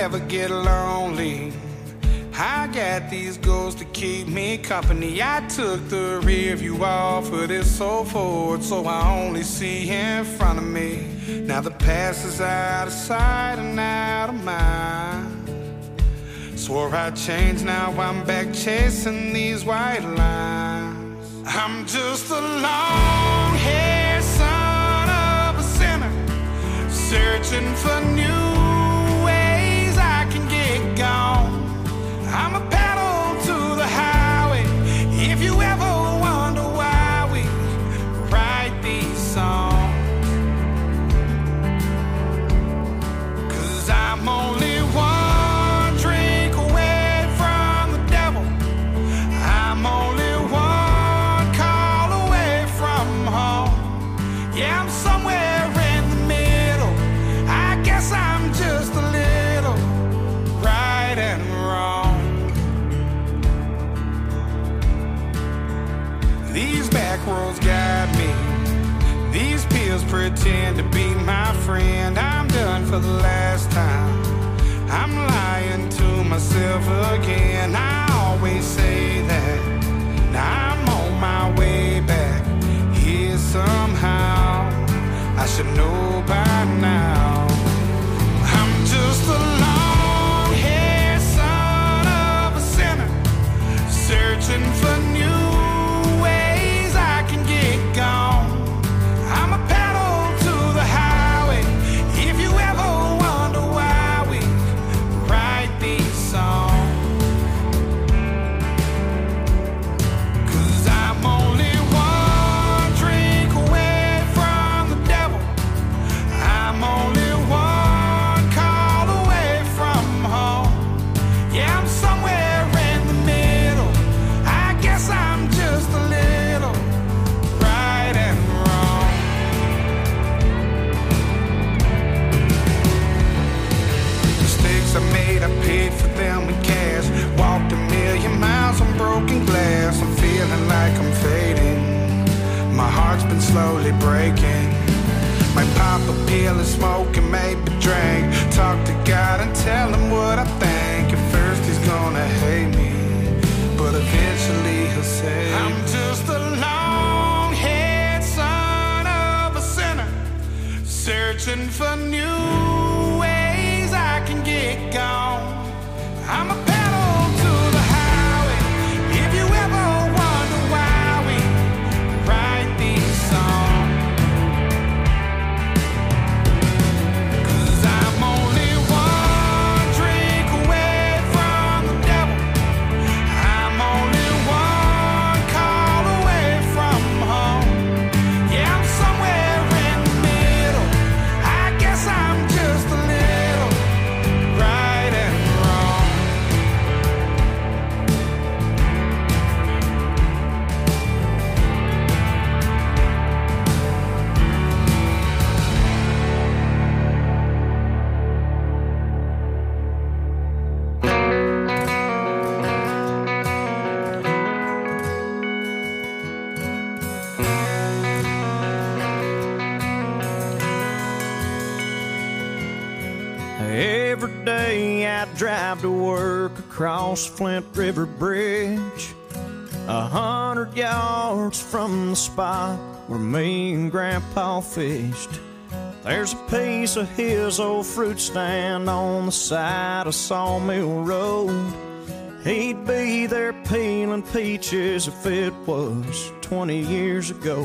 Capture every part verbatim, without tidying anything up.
ever get lonely, I got these ghosts to keep me company. I took the rear view off of this old Ford, so I only see in front of me. Now the past is out of sight and out of mind. Swore I'd change, now I'm back chasing these white lines. I'm just a long-haired son of a sinner, searching for new ways I can get gone. I'm a pedal to the highway. If you ever wonder why we write these songs, 'cause I'm only one drink away from the devil. I'm only one call away from home. Yeah, I'm somewhere in the middle. I guess I'm just a little right and wrong. These back roads guide me. These pills pretend to be my friend. I'm done for the last time. I'm lying to myself again. I always say that. Now I'm on my way back here somehow. I should know by now. I'm just a long-haired son of a sinner, searching for new gone. I'm a pedal to the highway. If you ever wonder why we write these songs, 'cause I'm only one drink away from the devil. I'm only one call away from home. Yeah, I'm somewhere in the middle. I guess I'm just a little right and wrong. Mistakes I made, I paid for them in cash. Walked a million miles on broken glass. I'm feeling like I'm fading. My heart's been slowly breaking. Might pop a pill and smoke and maybe drink. Talk to God and tell him what I think. At first he's gonna hate me, but eventually he'll say, I'm just a long-haired son of a sinner, searching for new ways I can get gone. I'm a pedal to the highway. If you ever wonder why we write these songs, 'cause I'm only one drink away from the devil. I'm only one call away from home. Yeah, I'm somewhere in the middle. I guess I'm just a little right and wrong. Every day I drive to work across Flint River Bridge, a hundred yards from the spot where me and Grandpa fished. There's a piece of his old fruit stand on the side of Sawmill Road. He'd be there peeling peaches if it was twenty years ago.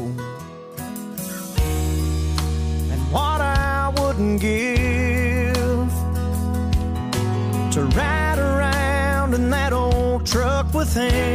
And what I wouldn't give to ride around in that old truck with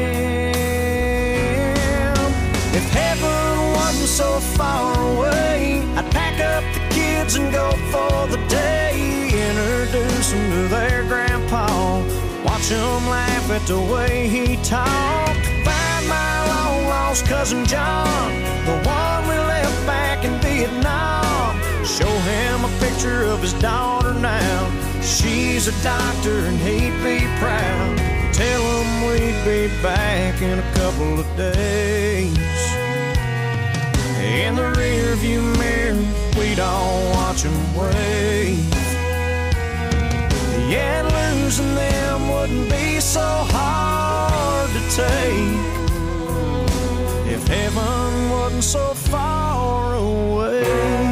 him. If heaven wasn't so far away, I'd pack up the kids and go for the day. Introduce them to their grandpa, watch them laugh at the way he talked. Find my long-lost cousin John, the one we left back in Vietnam. Show him a picture of his daughter now. She's a doctor and he'd be proud. Tell him we'd be back in a couple of days. In the rearview mirror, we'd all watch him wave. Yeah, losing them wouldn't be so hard to take if heaven wasn't so far away.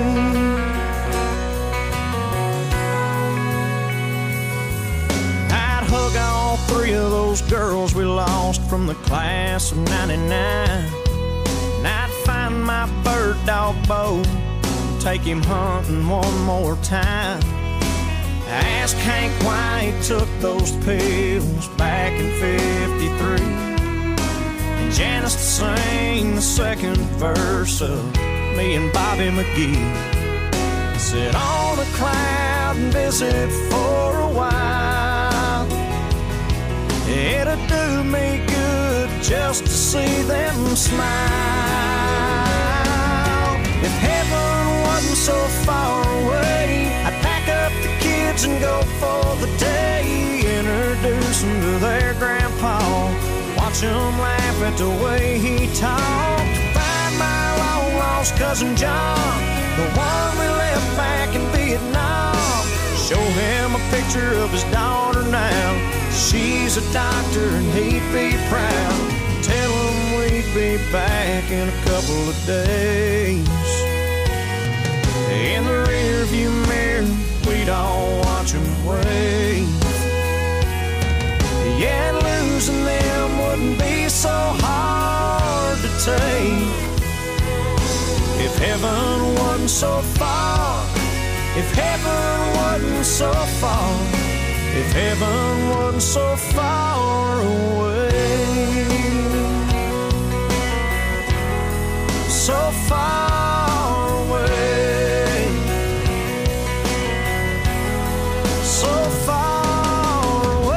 I'd hug all three of those girls we lost from the class of ninety-nine. And I'd find my bird dog Bo, take him hunting one more time. I asked Hank why he took those pills back in fifty-three, and Janice to sing the second verse of me and Bobby McGee. Sit on a cloud and visit for a while. It'd do me good just to see them smile. If heaven wasn't so far away, I'd pack up the kids and go for the day. Introduce them to their grandpa, watch them laugh at the way he talked. Find my long lost cousin John, the one we left back in Vietnam. Show him a picture of his daughter now. She's a doctor and he'd be proud. Tell him we'd be back in a couple of days. In the rearview mirror, we'd all watch them wave. Yeah, losing them wouldn't be so hard to take if heaven wasn't so far. If heaven wasn't so far. If heaven wasn't so far away. So far away. So far away.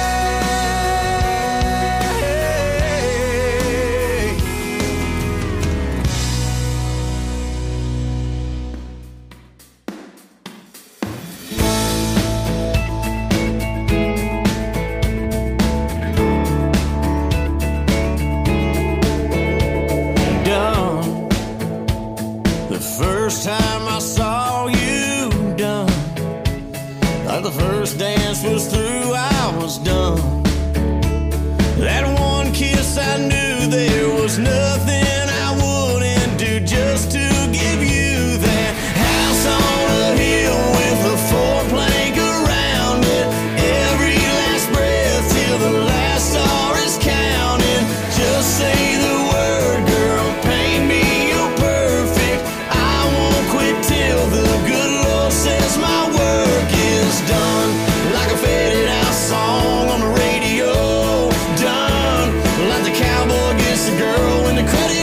Done. The first time I saw you, done. Like the first dance was through, I was done. That one kiss, I knew there was nothing I wouldn't do just to give you that house on a hill with a four-plank around it. Every last breath till the last star is counted. Just say the word, girl, paint me, you're perfect. I won't quit till the good Lord says my work is done. Like a faded out song on the radio. Done. Like the cowboy gets the girl when the credit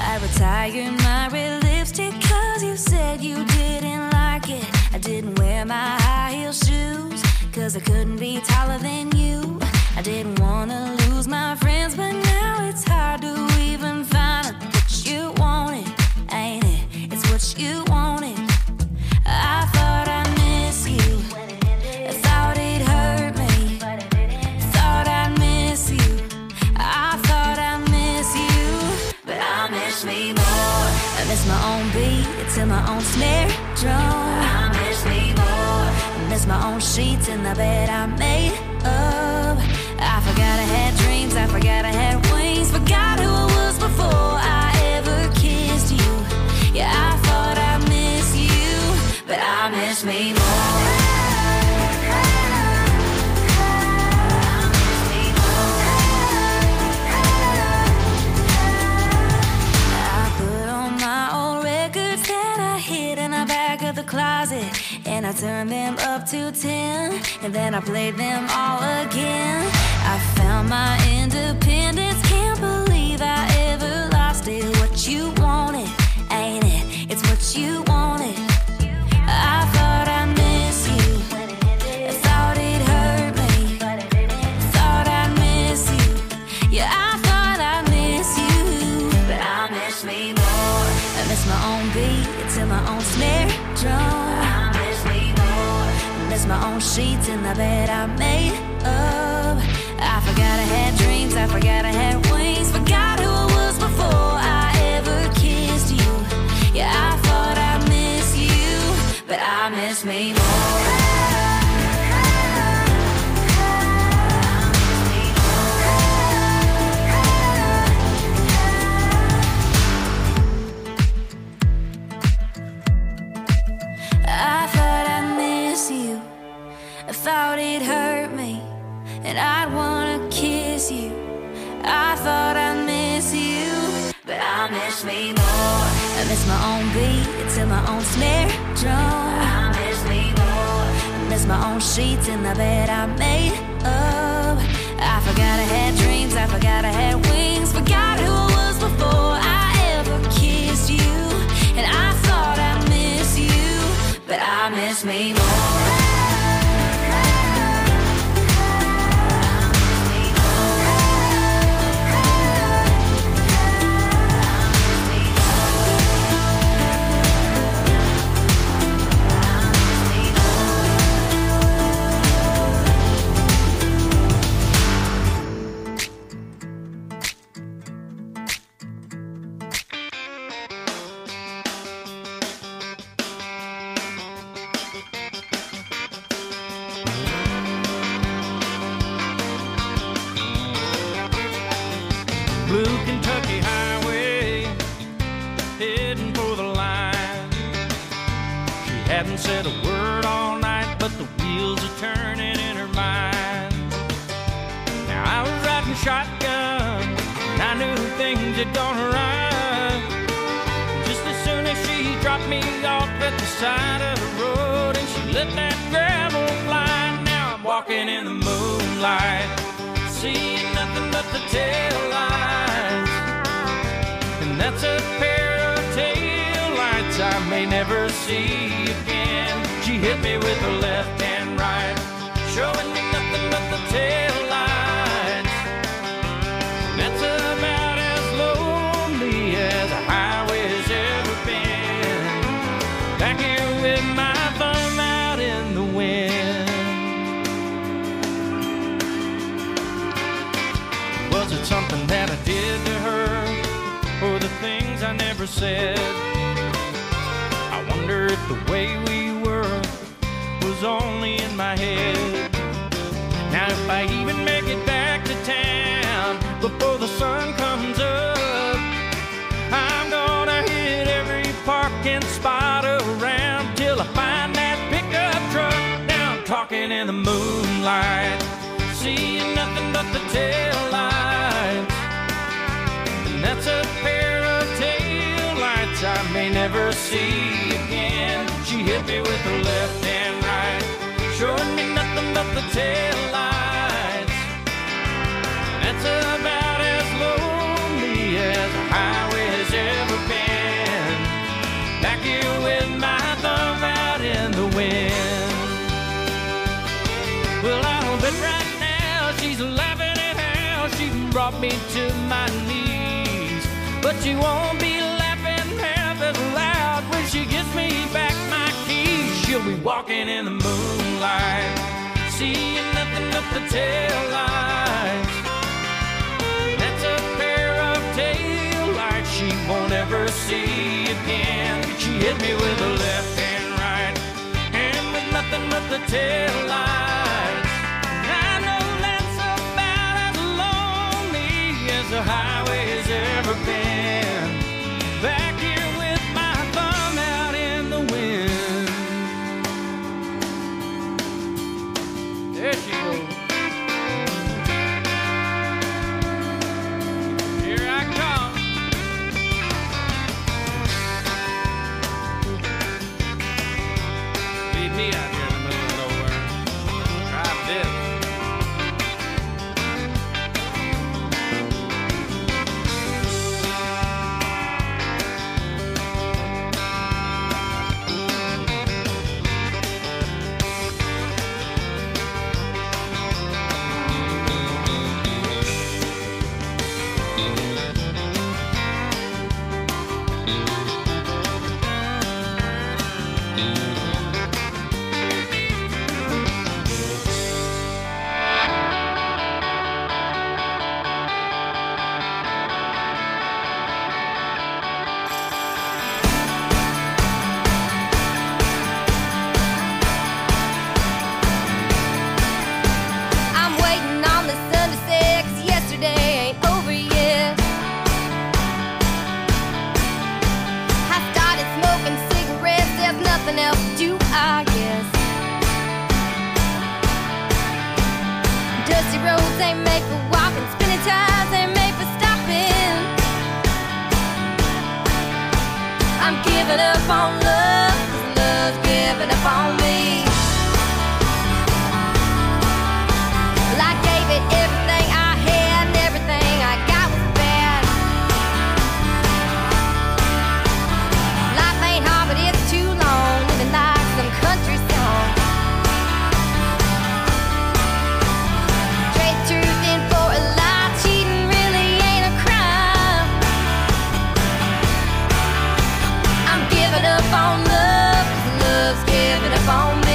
I retired my red lipstick cause you said you didn't like it. I didn't wear my high heel shoes cause I couldn't be taller than you. I didn't wanna lose my friends, but now it's hard to even find out what you wanted, ain't it? It's what you wanted. I thought I'd miss you, I thought it hurt me, thought I'd miss you, I thought I'd miss you, but I miss me more. I miss my own beat to my own snare drum. I miss me more. I miss my own sheets in the bed I made up. I forgot I had dreams, I forgot I had wings, forgot who I was before I ever kissed you. Yeah, I thought I'd miss you, but I miss me more. Closet, and I turned them up to ten, and then I played them all again. I found my independence, can't believe I ever lost it. What you wanted, ain't it? It's what you wanted. I thought I'd miss you, I thought it hurt me, thought I'd miss you. Yeah, I thought I'd miss you, but I miss me more. I miss my own beat to my own snare drum. I miss me more. I miss my own sheets in the bed I made up. I forgot I had dreams, I forgot I had wings, forgot who I was before I ever kissed you. Yeah, I thought I'd miss you, but I miss me more. I thought it hurt me, and I'd wanna kiss you. I thought I'd miss you, but I miss me more. I miss my own beat to my own snare drum. I miss me more. I miss my own sheets in the bed I made up. I forgot I had dreams, I forgot I had wings, forgot who I was before I ever kissed you. And I thought I'd miss you, but I miss me more. Hadn't said a word all night, but the wheels are turning in her mind. Now I was riding shotgun, and I knew things had gone right. Just as soon as she dropped me off at the side of the road, and she let that gravel fly. Now I'm walking in the moonlight, seeing nothing but the tail lights, and that's a pair of tail lights I may never see again. She hit me with her left and right, showing me nothing but the tail lights. That's about as lonely as a highway's ever been. Back here with my thumb out in the wind. Was it something that I did to her, or the things I never said? I wonder if the way we were was only in my head. Now if I even make it back to town before the sun comes up, I'm gonna hit every parking spot around till I find that pickup truck. Now I'm talking in the moonlight, seeing nothing but the tail lights, and that's a pair of tail lights I may never see again. She hit me with her left and right, showing me nothing but the tail lights. That's about as lonely as a highway has ever brought me to my knees. But she won't be laughing half as loud when she gives me back my keys. She'll be walking in the moonlight, seeing nothing but the tail lights. That's a pair of tail lights she won't ever see again. She hit me with a left and right, and with nothing but the tail lights. I know that's about as lonely as the highway's ever been. Back here with my thumb out in the wind. There she goes. Here I come. Leave me out here in the middle of nowhere. Try this. I'm waiting on the sun to set, 'cause yesterday ain't over yet. I started smoking cigarettes, there's nothing else to do, I guess. Dusty roads ain't made for walking, spinning tires ain't made for stopping. I'm giving up on love, 'cause love's giving up on me. Well, I gave it everything I had, and everything I got was bad. Life ain't hard, but it's too long, living like some country song. Trade truth in for a lie, cheating really ain't a crime. I'm giving up on love, 'cause love's giving up on me.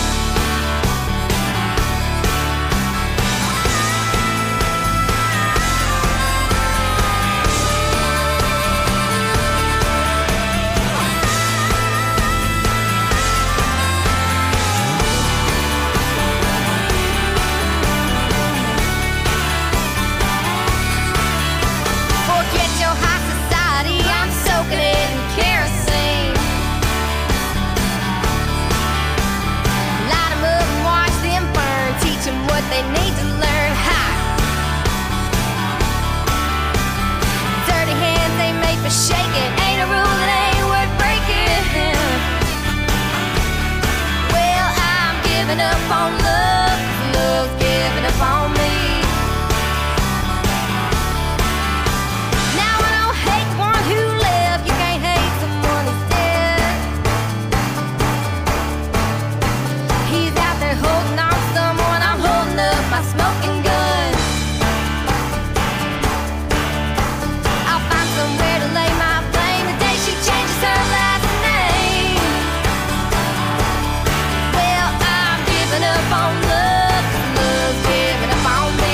Forget your high society, I'm soaking it in kerosene. Light 'em up and watch them burn, teach 'em what they need to learn. Ha! Dirty hands ain't made for shaking, ain't a rule that ain't worth breaking. Well, I'm giving up on love, 'cause love's giving up on me. Now I don't hate the one who left, you can't hate someone who's dead. He's out there holding on to someone, I'm holding up my smoking gun. I'll find somewhere to lay my flame the day she changes her last name. Well, I'm giving up on love, 'cause love's giving up on me.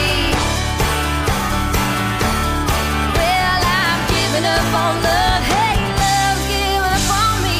Well, I'm giving up on love, hey, love's giving up on me.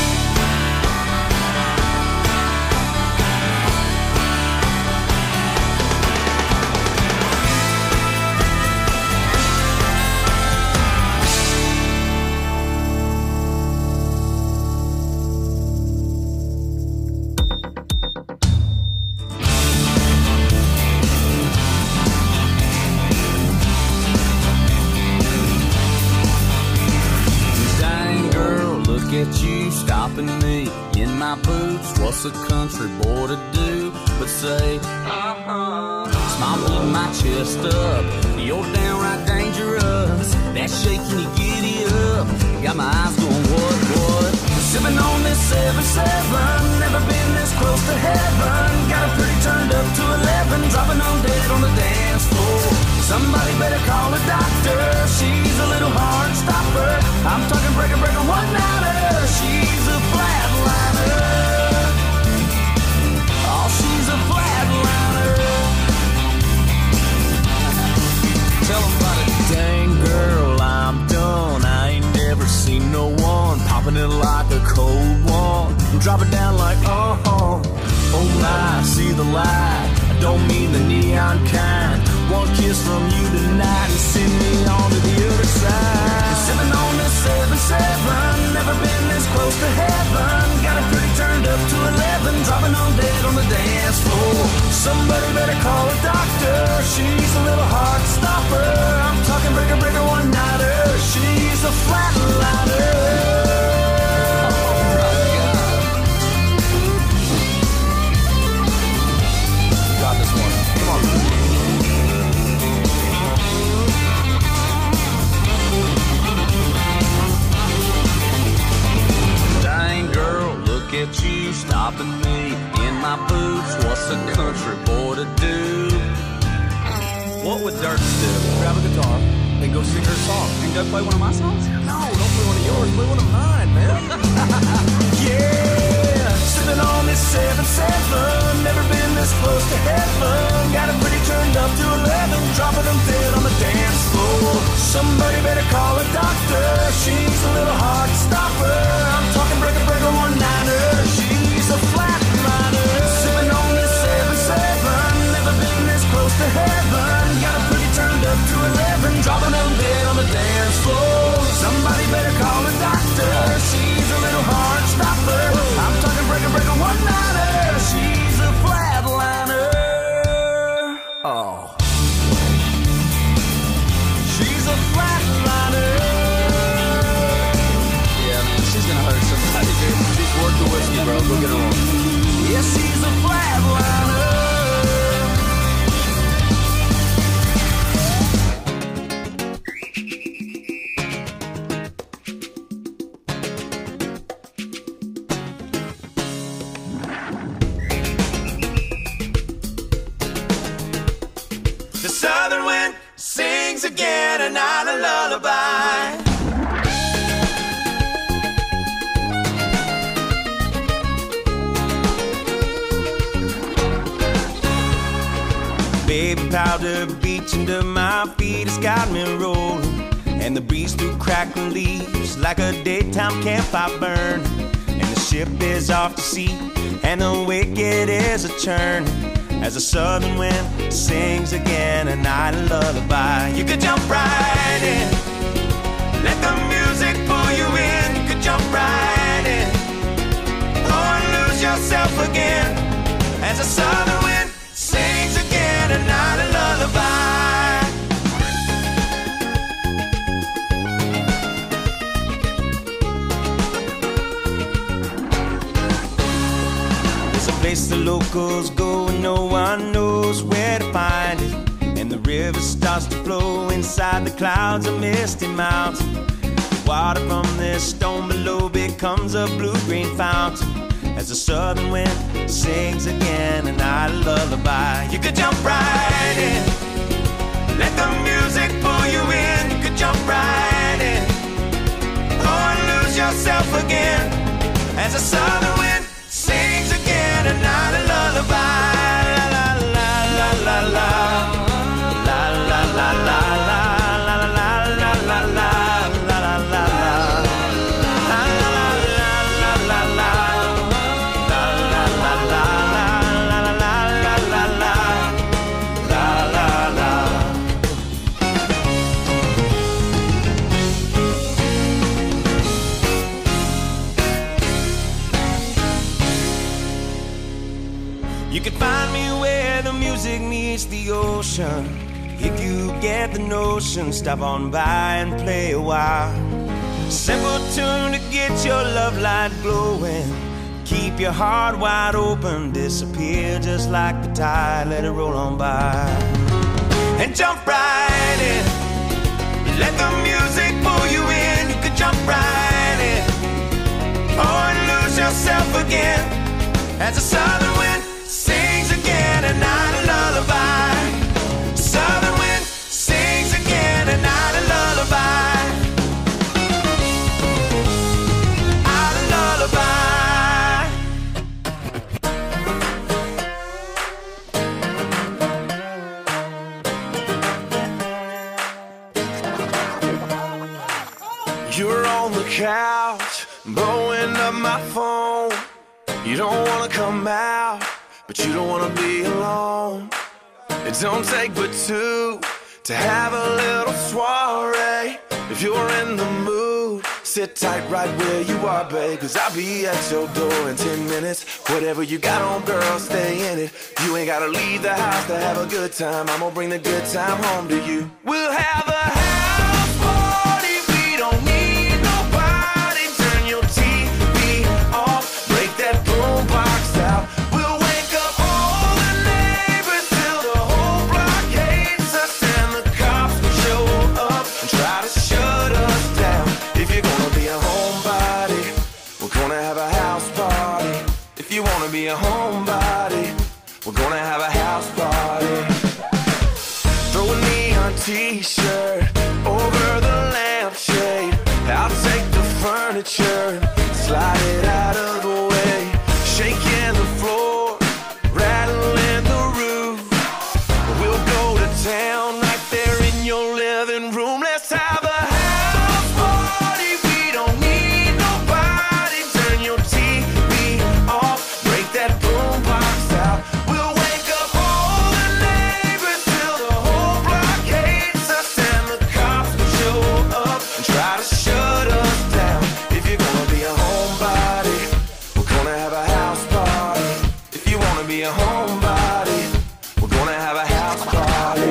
Dang girl, look at you stopping me in my boots. What's a country boy to do but say, uh-huh? Smile pulling my chest up, you're downright dangerous. That shaking you giddy up, got my eyes going what, what? Sipping on this seven seven, never been this close to heaven. Got a pretty turned up to eleven, dropping on dead on the dance floor. Somebody better call a doctor. She's a little heart stopper. I'm talking breaker, breaker, one-nighter. She's a flatliner. Oh, she's a flatliner. Tell them about it. Dang girl, I'm done. I ain't never seen no one popping it like a cold one and drop it down like uh-huh. Oh my, see the light. I don't mean the neon kind. One kiss from you tonight and send me on to the other side. Sipping on this seven seven, never been this close to heaven. Got it pretty turned up to eleven, dropping on dead on the dance floor. Somebody better call a doctor. She's a little heart stopper. I'm talking breaker, breaker, one-nighter. She's a flatliner. At you stopping me in my boots. What's a country boy to do? What would Dirks do? Grab a guitar and go sing her song. And go play one of my songs? No, don't play one of yours. Play one of mine, man. Yeah, sitting on this seven seven. Never been this close to heaven. Got it pretty turned up to eleven, dropping them dead on the dance floor. Somebody better call a doctor. She's a little heart stopper. I'm talking breaker, breaker, one-nighter. She's a flatliner. Sipping on this seven seven. Never been this close to heaven. Got it pretty turned up to eleven, dropping them dead on the dance floor. Somebody better call a doctor. She's a little heart stopper. I'm talking breaker, breaker, one-nighter. She's a flatliner. Oh. She's a flatliner. Yeah, man, she's gonna hurt somebody, dude. She's worth the whiskey, bro. Go get her on. Yeah, she's a flatliner. The southern wind sings again a night a lullaby. Baby powder beach under my feet has got me rolling, and the breeze through crackling leaves like a daytime campfire burn. And the ship is off to sea, and the wicked is a churn, as the southern wind sings again a night a lullaby. You could jump right in, let the music pull you in. You could jump right in, or lose yourself again, as the southern wind sings again a night a lullaby. There's a place the locals go and no one knows where to find it, and the river starts to flow inside the clouds of misty mountain. The water from this stone below becomes a blue-green fountain, as the southern wind sings again a night a lullaby. You could jump right in, let the music pull you in. You could jump right in, or lose yourself again, as the southern wind sings again a night a lullaby. La la la la la la la la la la la la la la la. You can find me where the music meets the ocean. If you get the notion, stop on by and play a while. Simple tune to get your love light glowing. Keep your heart wide open, disappear just like the tide, let it roll on by. And jump right in, let the music pull you in. You could jump right in, or lose yourself again, as the southern wind sings again a night a lullaby. Southern wind sings again You're on the couch, blowing up my phone. You don't wanna come out, but you don't wanna be alone. It don't take but two to have a little soiree. If you're in the mood, sit tight right where you are, babe, cause I'll be at your door in ten minutes. Whatever you got on, girl, stay in it. You ain't gotta leave the house to have a good time. I'm gonna bring the good time home to you. We'll have a house party, we don't need nobody. Turn your T V off, break that boombox out. We'll wake up all the neighbors till the whole block hates us, and the cops will show up and try to shut us down. If you're gonna be a homebody, we're gonna have a house party. If you wanna be a homebody, we're gonna have a house party. Throw a neon t-shirt over the lampshade. I'll take the furniture and slide it out of the way. Shaking the floor, rattling the roof. We'll go to town right there in your living room. Let's have a house party, we don't need nobody. Turn your T V off, break that boombox out. We'll wake up all the neighbors till the whole block hates us, and the cops will show up and try to shut us down. If you're gonna be a homebody, we're gonna have a house party. If you wanna be a homebody, we're gonna have a house party.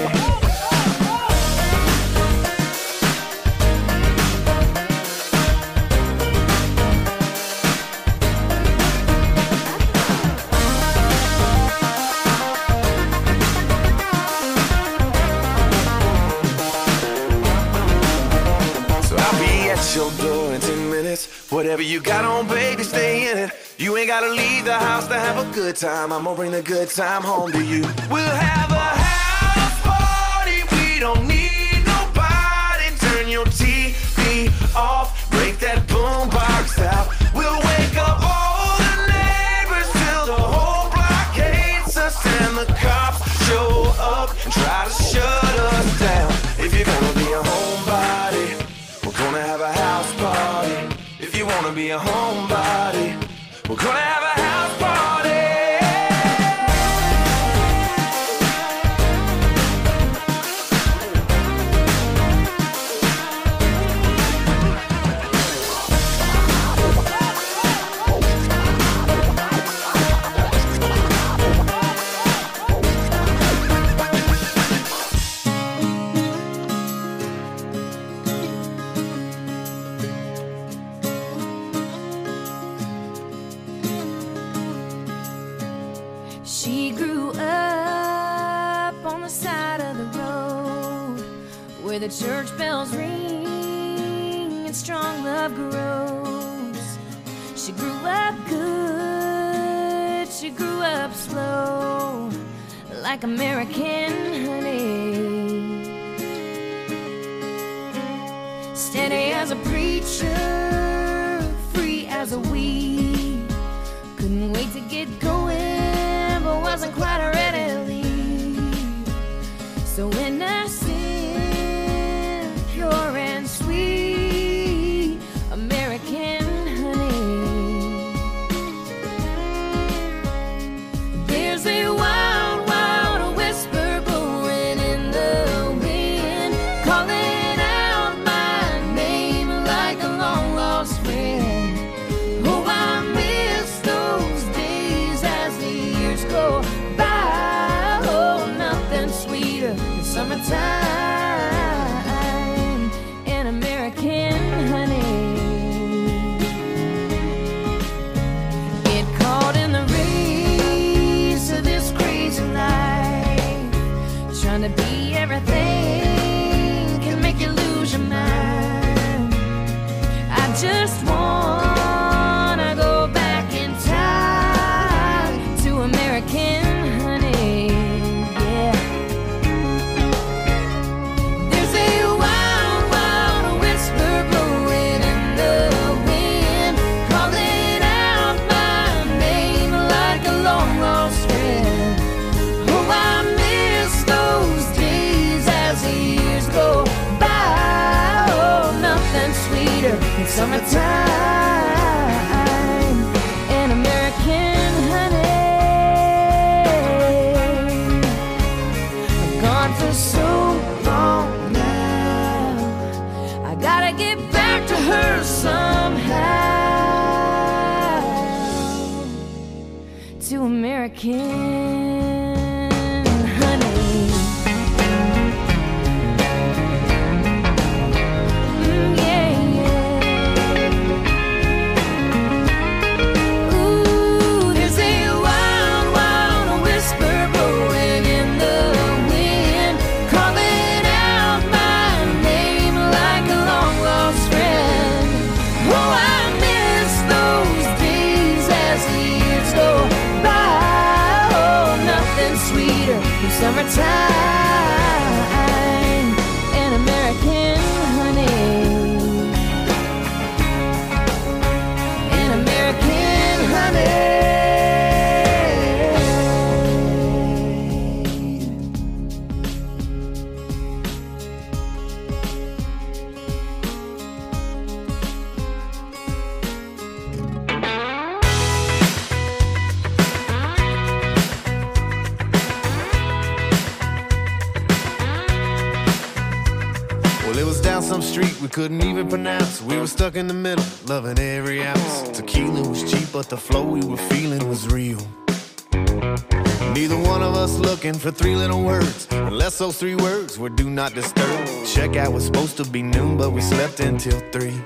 So I'll be at your door in ten minutes. Whatever you got on, baby, stay in it. You ain't gotta leave the house to have a good time. I'm gonna bring the good time home to you. We'll have a house party, we don't need nobody. Turn your T V off, break that boombox out. We'll wake up all the neighbors till the whole block hates us, and the cops show up and try to shut us down. If you're gonna be a homebody, we're gonna have a house party. If you wanna be a homebody, we're gonna have a house party. She grew up on the side of the road where the church bells ring and strong love grows. She grew up good, she grew up slow, like American honey. Steady as a preacher, free as a weed. Couldn't wait to get going, but wasn't quite ready to leave. So innocent, pure and sweet, American honey. There's a wild, wild whisper blowing in the wind, calling out my name like a long lost friend. Oh, I miss those days as the years go by. Oh, nothing sweeter than summertime somehow to American honey. Mm, yeah, yeah. Ooh, there's a wild, wild whisper blowing in the wind, calling out my name like a long lost friend. Oh, I miss those days as the years go by. Oh, nothing sweeter than summertime and American honey. And American honey. Well, it was down some street we couldn't even pronounce. We were stuck in the middle, loving every ounce. Tequila was cheap, but the flow we were feeling was real. Neither one of us looking for three little words, unless those three words were do not disturb. Checkout was supposed to be noon, but we slept until three.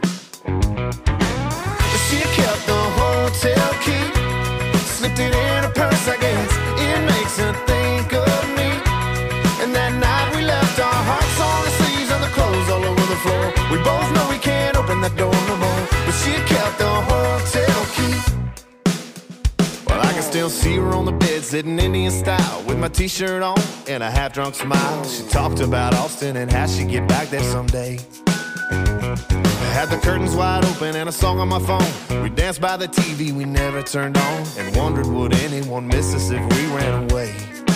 She kept the hotel key, slipped it in her purse, I guess. It makes her think of me. And that night we left our hearts on the sleeves and the clothes all over the floor. We both know we can't open that door no more, but she kept the hotel key. Well, I can still see her on the bed, sitting Indian style, with my t-shirt on and a half-drunk smile. She talked about Austin and how she'd get back there someday. I had the curtains wide open and a song on my phone. We danced by the T V we never turned on, and wondered would anyone miss us if we ran away.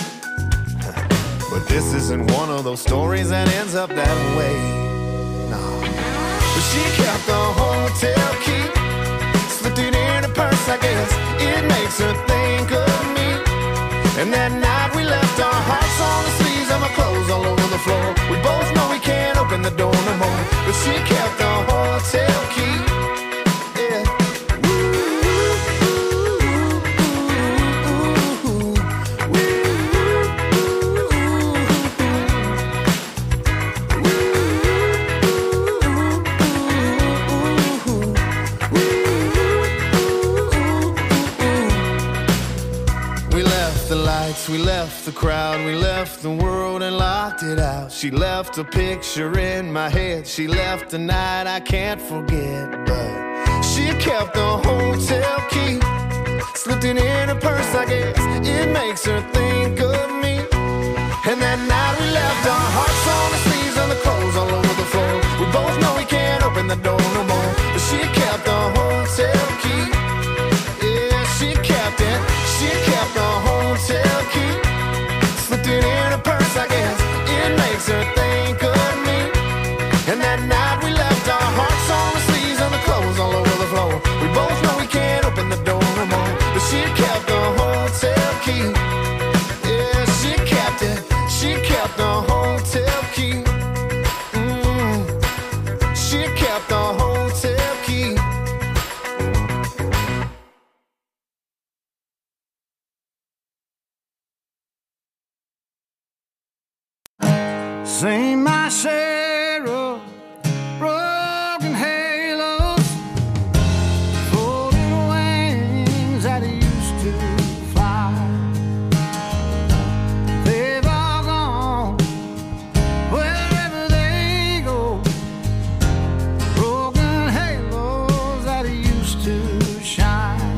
But this isn't one of those stories that ends up that way. No. But she kept the hotel key, slipped it in her purse, I guess. It makes her think of me. And that night we left our hearts on the sleeves and my clothes all over the floor. We both know we can't open the door no more, but she kept the hotel key. Yeah. We left the crowd, we left the world and locked it out. She left a picture in my head, she left a night I can't forget. But she kept the hotel key, slipped it in her purse, I guess. It makes her think of me. And that night we left our hearts on the sleeves and the clothes all over the floor. We both know we can't open the door no more, but she kept the hotel key. Yeah, she kept it, she kept the hotel key, slipped it in her purse, I guess. It makes her think of me. And that night we left our hearts on the sleeves and the clothes all over the floor. We both know we can't open the door no more, but she kept the hotel key. Yeah, she kept it, she kept the hotel key. Mm. She kept the hotel key. Sing my share of broken halos, folding wings that used to fly. They've all gone wherever they go, broken halos that used to shine.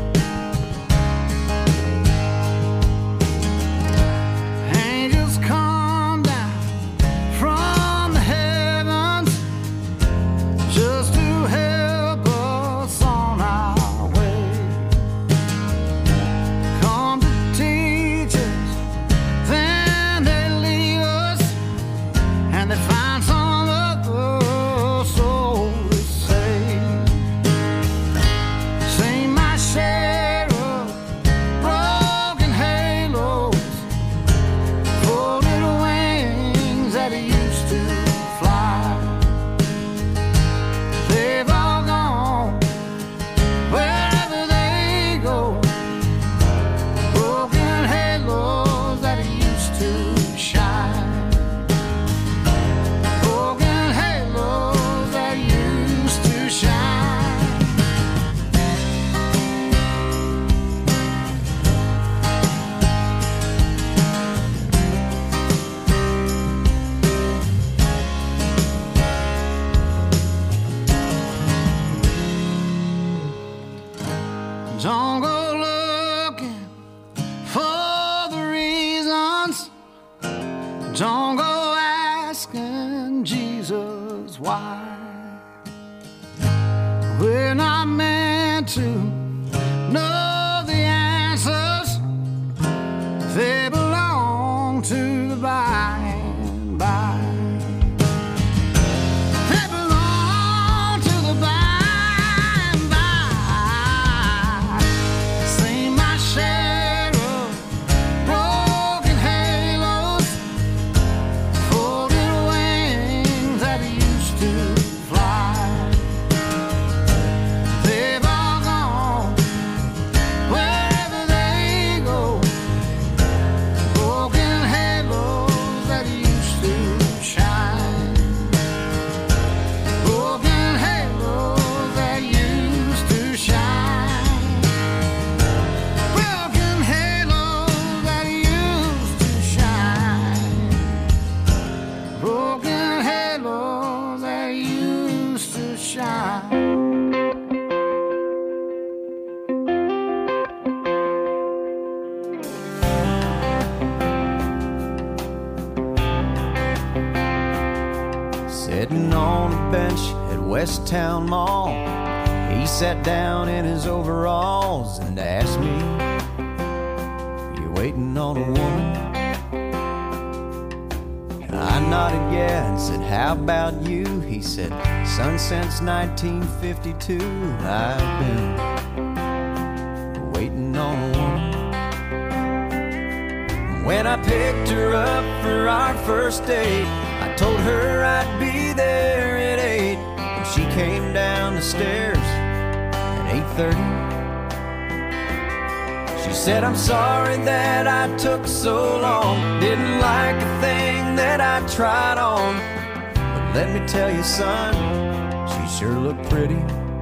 Angels come to shine. Broken halos that used to shine. Don't go looking for the reasons. Don't go asking Jesus why. We're not meant to know the answers. They belong to the by and by. They belong to the by and by. See my shadow, broken halos, folded wings that used to fly. They've all gone wherever they go. Broken halos that used to shine. Broken halos that used to shine. Broken halos that used to shine. Broken halos that used to shine. Sitting on a bench at West Town Mall, he sat down in his overalls and asked me, "You waiting on a woman?" I nodded yeah and said, "How about you?" He said, "Son, since nineteen fifty-two I've been waiting on a woman." When I picked her up for our first date, I told her I'd be there at eight, and she came down the stairs at eight thirty. She said, "I'm sorry that I took so long, didn't like a thing that I tried on, but let me tell you, son, she sure looked pretty.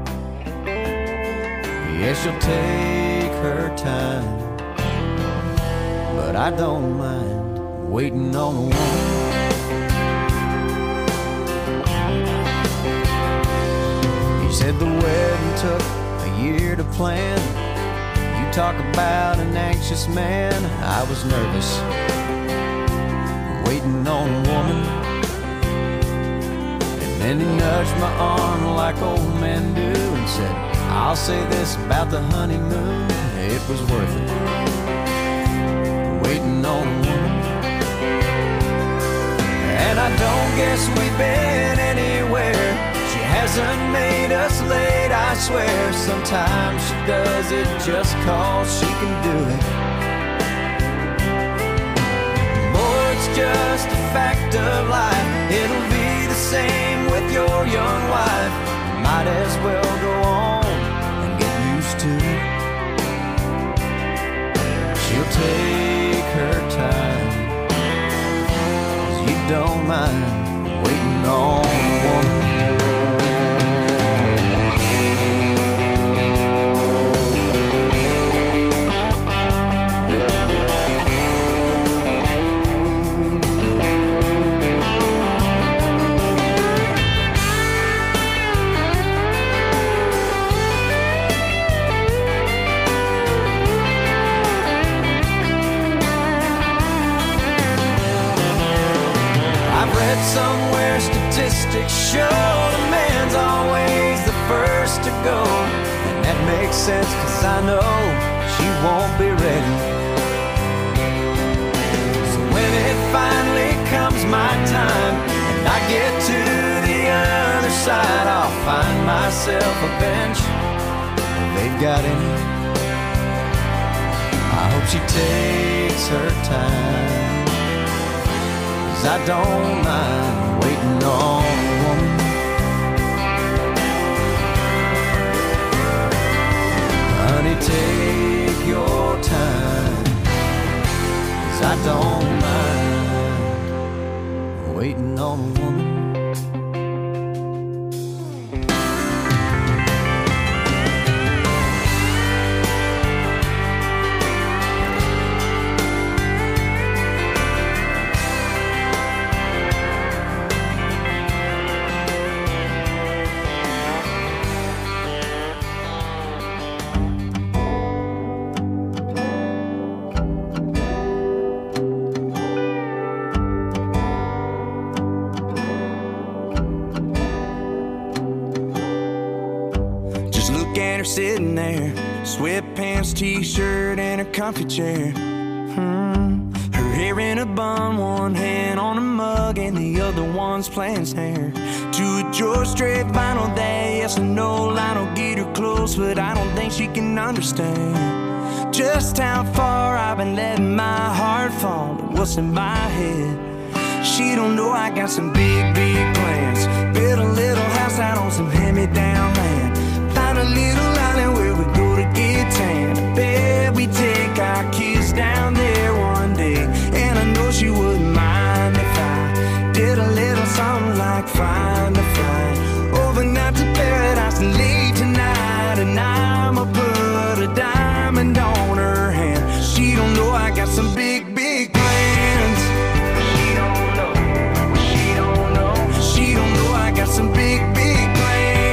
Yeah, she'll take her time, but I don't mind waiting on a woman." He said the wedding took a year to plan. You talk about an anxious man. I was nervous, waiting on a woman. And then he nudged my arm like old men do and said, "I'll say this about the honeymoon, it was worth it, waiting on a woman." And I don't guess we've been anywhere. She hasn't made us late, I swear. Sometimes she does it just cause she can do it. Boy, it's just a fact of life. It'll be the same with your young wife. You might as well go on and get used to it. She'll take her time, 'cause you don't mind waiting on a woman. Somewhere statistics show the man's always the first to go. And that makes sense, 'cause I know she won't be ready. So when it finally comes my time and I get to the other side, I'll find myself a bench they've got in it. I hope she takes her time, 'cause I don't mind waiting on a woman. Honey, take your time, 'cause I don't mind cheating on a woman. Sitting there, sweatpants, t-shirt, and a comfy chair. Hmm. Her hair in a bun, one hand on a mug, and the other one's playing snare. To a George Strait vinyl day, yes or no, Lionel get her close, but I don't think she can understand just how far I've been letting my heart fall to what's in my head. She don't know I got some big, big plans. Build a little house out on some hand-me-down land. Find a little island where we go to get tan. I bet we take our kids down there one day. And I know she wouldn't mind if I did a little something like find a flight overnight to paradise and leave tonight. And I'ma put a diamond on her hand. She don't know I got some big, big plans. She don't know, she don't know, she don't know I got some big, big plans.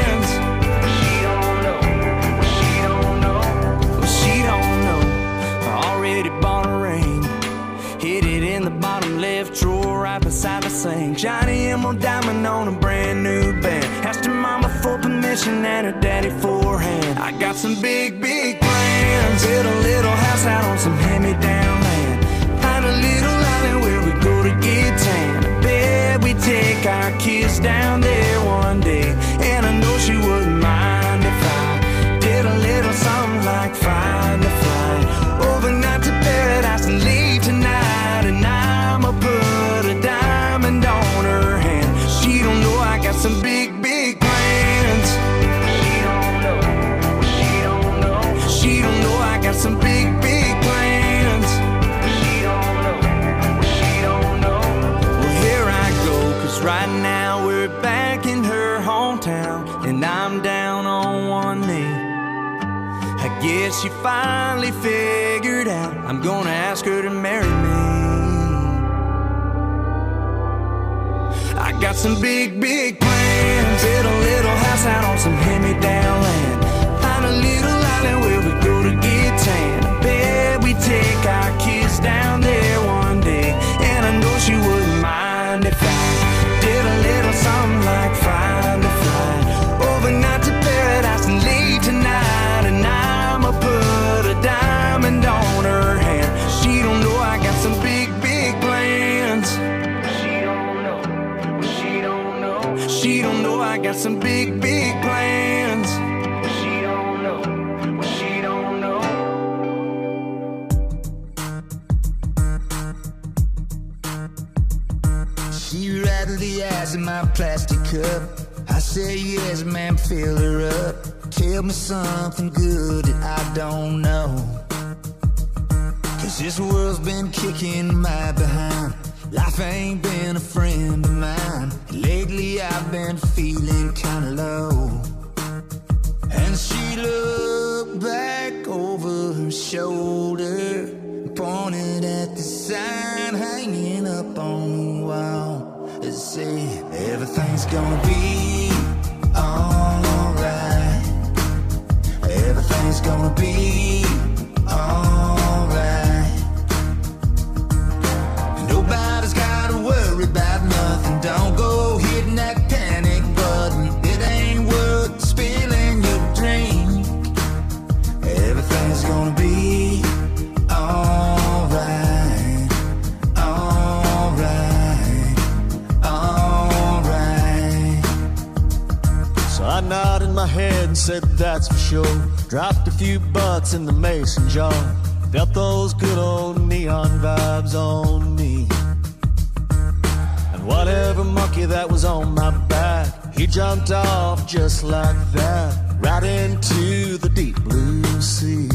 Drawer right beside the sink. Johnny Emerald diamond on a brand new band. Asked her mama for permission and her daddy for a hand. I got some big, big plans. Build a little house out on some hand-me-down land. Find a little island where we go to get tan. I bet we take our kids down there one day. And I know she wouldn't mind if I did a little something like find a flight overnight to paradise and leave tonight. And I'ma put a diamond on her hand. She don't know I got some big, big plans. She don't know, she don't know, she don't know I got some big, big plans. She don't know, she don't know. Well, here I go, cause right now we're back in her hometown. And I'm down on one knee. I guess she finally figured out I'm gonna ask her to marry me. I got some big, big plans. Build a little house out on some hand-me-down land. Find a little island where we go to get tan. I bet we take our kids down there one day. And I know she wouldn't mind if I did a little something like find a flight overnight to paradise and leave tonight. And I'ma put a diamond on her hand. She don't know I got some big, big plans. She don't know I got some big, big plans. She don't know, she don't know. She rattled the ice in my plastic cup. I say yes, ma'am, fill her up. Tell me something good that I don't know. Cause this world's been kicking my behind. Life ain't been a friend of mine. Lately I've been feeling kinda low. And she looked back over her shoulder, pointed at the sign hanging up on the wall. It said, everything's gonna be alright. Everything's gonna be alright. Nobody's gotta worry about nothing. Don't go hitting that panic button. It ain't worth spilling your drink. Everything's gonna be alright. Alright. Alright. So I nodded my head and said that's for sure. Dropped a few bucks in the mason jar. Felt those good old neon vibes on me. And whatever monkey that was on my back, he jumped off just like that, right into the deep blue sea.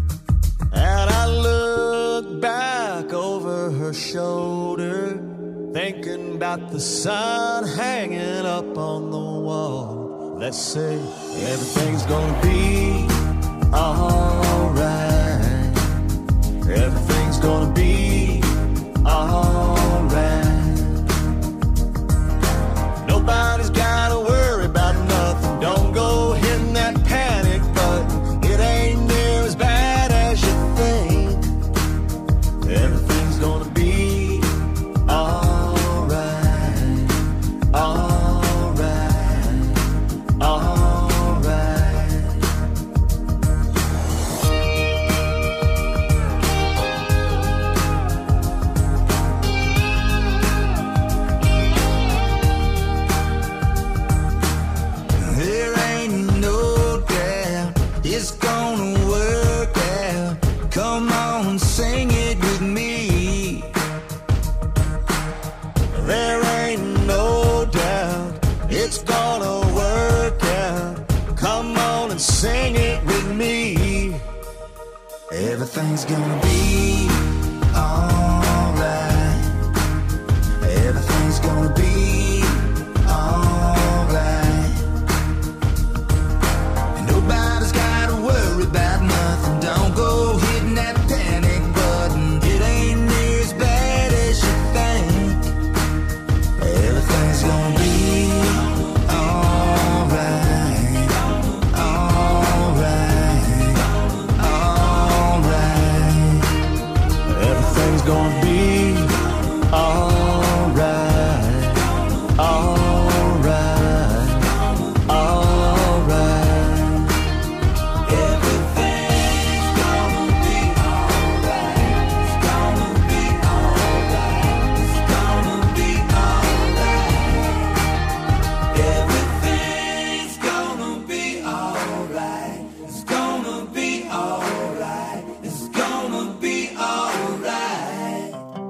And I looked back over her shoulder, thinking about the sign hanging up on the wall that say everything's gonna be alright. Everything's gonna be alright. Nobody's gotta worry about nothing. Don't go hitting that panic button. It ain't near as bad as you think. Everything's gonna be alright, alright, alright. There ain't no doubt it's gonna work out. Come on, sing it with me. There ain't no doubt it's gonna work out. Come on and sing it with me. Everything's gonna be alright. Everything's gonna be alright. Nobody's gotta worry about nothing. Don't go hitting that panic button. It ain't near as bad as you think. Everything's gonna be alright, alright, alright. Everything's gonna be alright, alright, alright. Everything's gonna be alright. It's gonna be alright. It's gonna be alright. Everything's gonna be alright. It's gonna be alright. It's gonna be alright.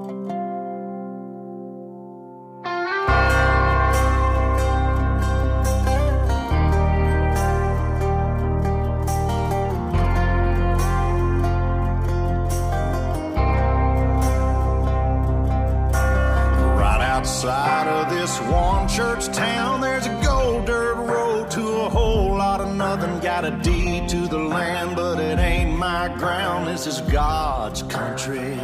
Right outside of this one church town, there's a gold dirt road to a whole lot of nothing. Got a deed to the land, but it ain't my ground. This is God's country.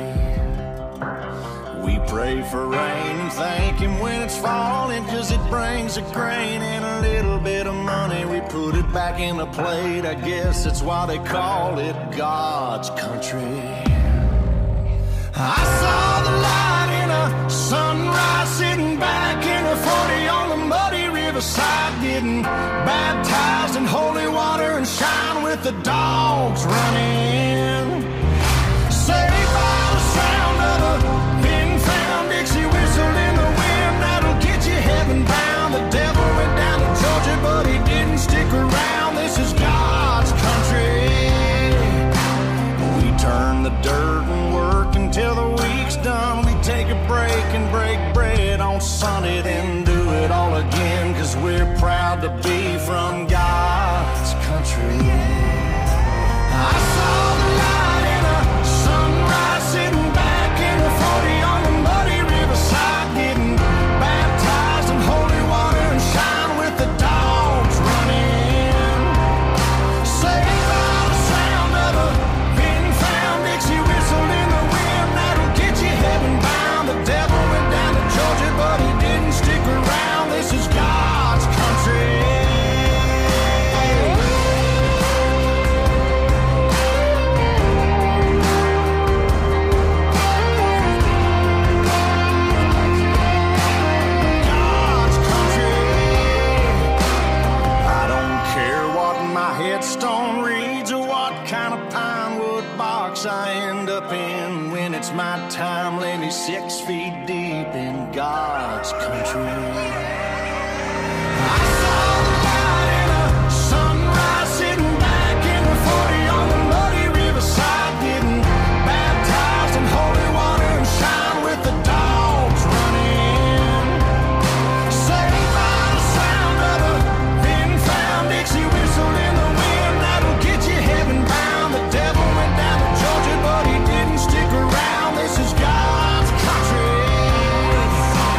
We pray for rain and thank Him when it's falling, 'cause it brings a grain and a little bit of money. We put it back in the plate. I guess that's why they call it God's country. I saw the light in a sunrise, sitting back in a forty on the muddy riverside, getting baptized in holy water and shine with the dogs running. Saved by the sound of a pin-found Dixie whistle in the wind that'll get you heaven bound. The devil went down to Georgia, but he didn't stick around. This is God's country. We turn the dirt and work until the week's done. We take a break and break bread on Sunday, then do it all again, 'cause we're proud to be from God's country. I saw the light in a sunrise, sitting back in a forty on the muddy riverside, getting baptized in holy water and shine with the dogs running. Saved by the sound of a pin-found Dixie whistle in the wind that'll get you heaven bound. The devil went down to Georgia, but he didn't stick around. This is God's country. God's country. I don't care what my headstone reads or what kind of pine wood box I end up in. When it's my time, lay me six feet deep in God's country. I saw the light in a sunrise, sitting back in a forty on the muddy riverside, getting baptized in holy water and shine with the dogs running. Saved by the sound of a pin-found Dixie whistle in the wind that'll get you heaven bound. The devil went down to Georgia, but he didn't stick around. This is God's country.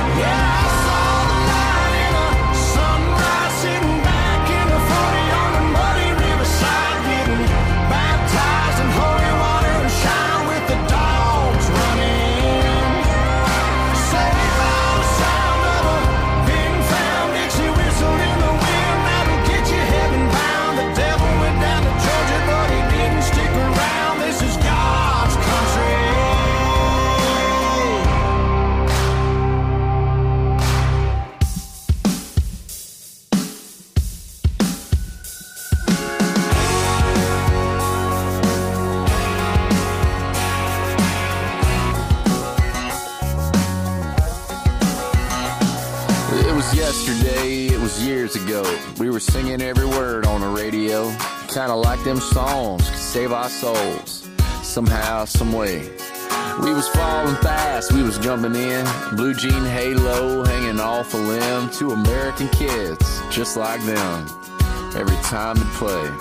was yesterday, it was years ago. We were singing every word on the radio. Kinda like them songs could save our souls. Somehow, some way. We was falling fast, we was jumping in. Blue jean halo hanging off a limb. Two American kids, just like them. Every time it played.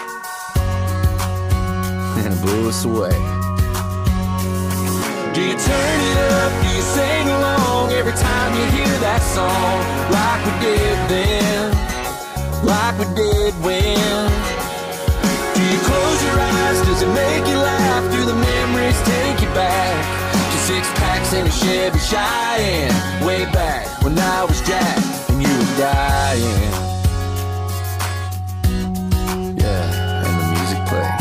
And it blew us away. Do you turn it up, do you sing along every time you hear that song? Like we did then, like we did when. Do you close your eyes, does it make you laugh? Do the memories take you back to six packs in a Chevy Cheyenne? Way back when I was Jack and you were dying. Yeah, and the music played.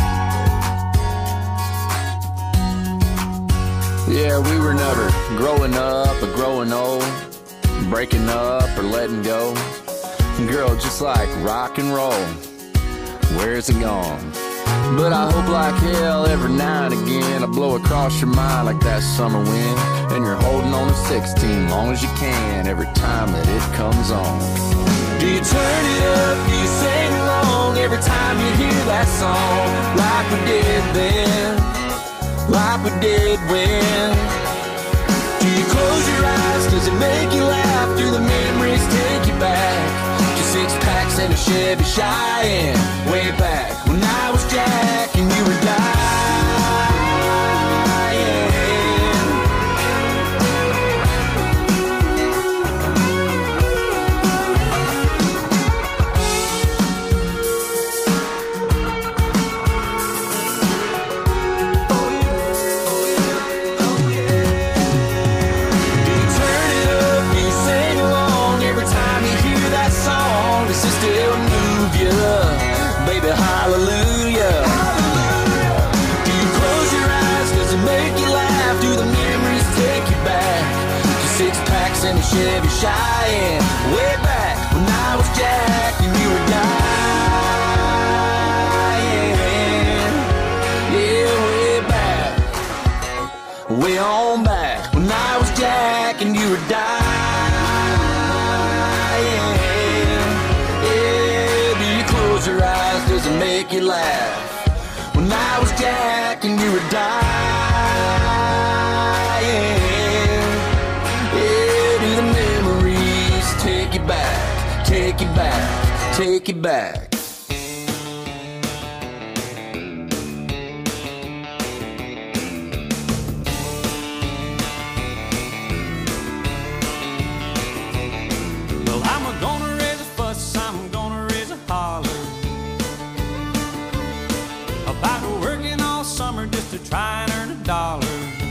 Yeah, we were never growing up or growing old, breaking up or letting go. Girl, just like rock and roll, where's it gone? But I hope like hell every now and again I blow across your mind like that summer wind, and you're holding on to sixteen long as you can every time that it comes on. Do you turn it up, do you sing along every time you hear that song? Like we did then, like we did when. Do you close your eyes, does it make you laugh? Do the memories take you back to six packs and a Chevy Cheyenne? Way back when I was Jack and you were dying. Does it still move you? Baby, hallelujah. Do you close your eyes? Does it make you laugh? Do the memories take you back to six packs and a Chevy Cheyenne? Way back when I was Jack and you were dying. Yeah, way back, way on back when I was Jack and you were dying. Close your eyes, does it make you laugh? When I was Jack and you were dying. Yeah, do the memories take you back, take you back, take you back. Well, I'm gonna raise a fuss, I'm gonna raise a holler about working all summer just to try and earn a dollar.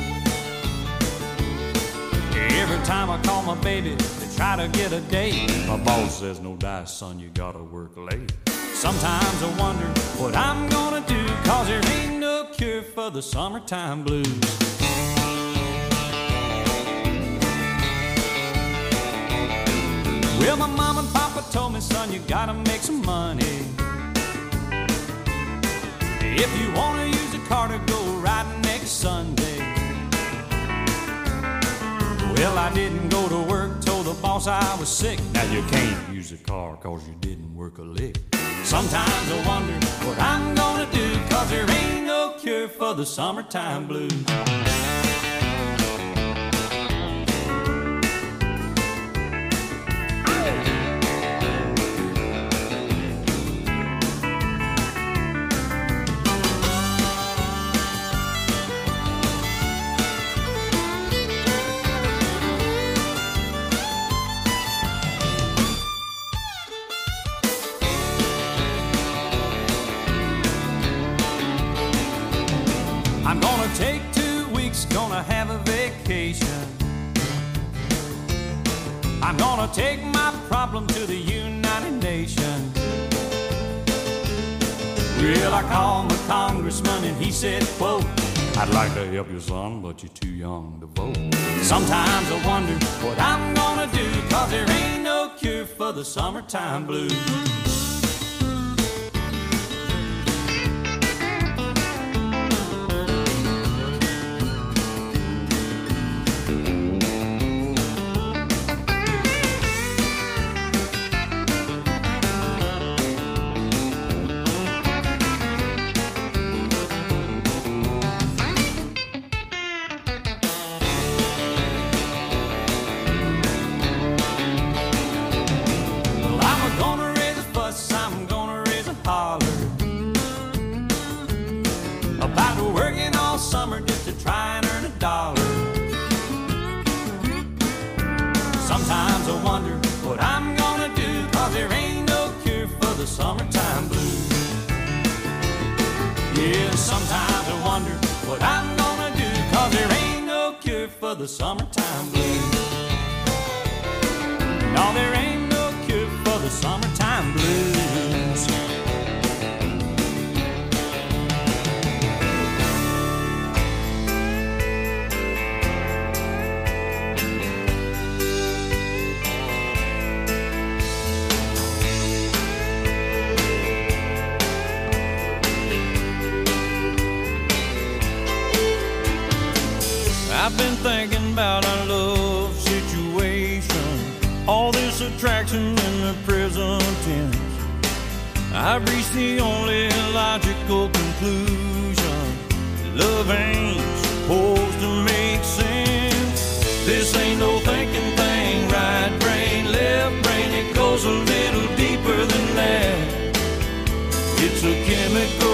Every time I call my baby to try to get a date, my boss says, no dice, son, you gotta work late. Sometimes I wonder what I'm gonna do, cause there ain't no cure for the summertime blues. Well, my mom and papa told me, son, you gotta make some money. If you wanna use a car to go riding next Sunday. Well, I didn't go to work, told the boss I was sick. Now you can't use a car cause you didn't work a lick. Sometimes I wonder what I'm gonna do, cause there ain't no cure for the summertime blues. I'm gonna take two weeks, gonna have a vacation. I'm gonna take my problem to the United Nations. Well, I called my congressman and he said, quote, I'd like to help you, son, but you're too young to vote. Sometimes I wonder what I'm gonna do, cause there ain't no cure for the summertime blues. Sometimes I wonder what I'm gonna do, 'cause there ain't no cure for the summertime blues. Yeah, sometimes I wonder what I'm gonna do, 'cause there ain't no cure for the summertime blues. No, there ain't no cure for the summertime blues. I've been thinking about our love situation, all this attraction in the present tense. I've reached the only logical conclusion: love ain't supposed to make sense. This ain't no thinking thing, right brain, left brain, it goes a little deeper than that. It's a chemical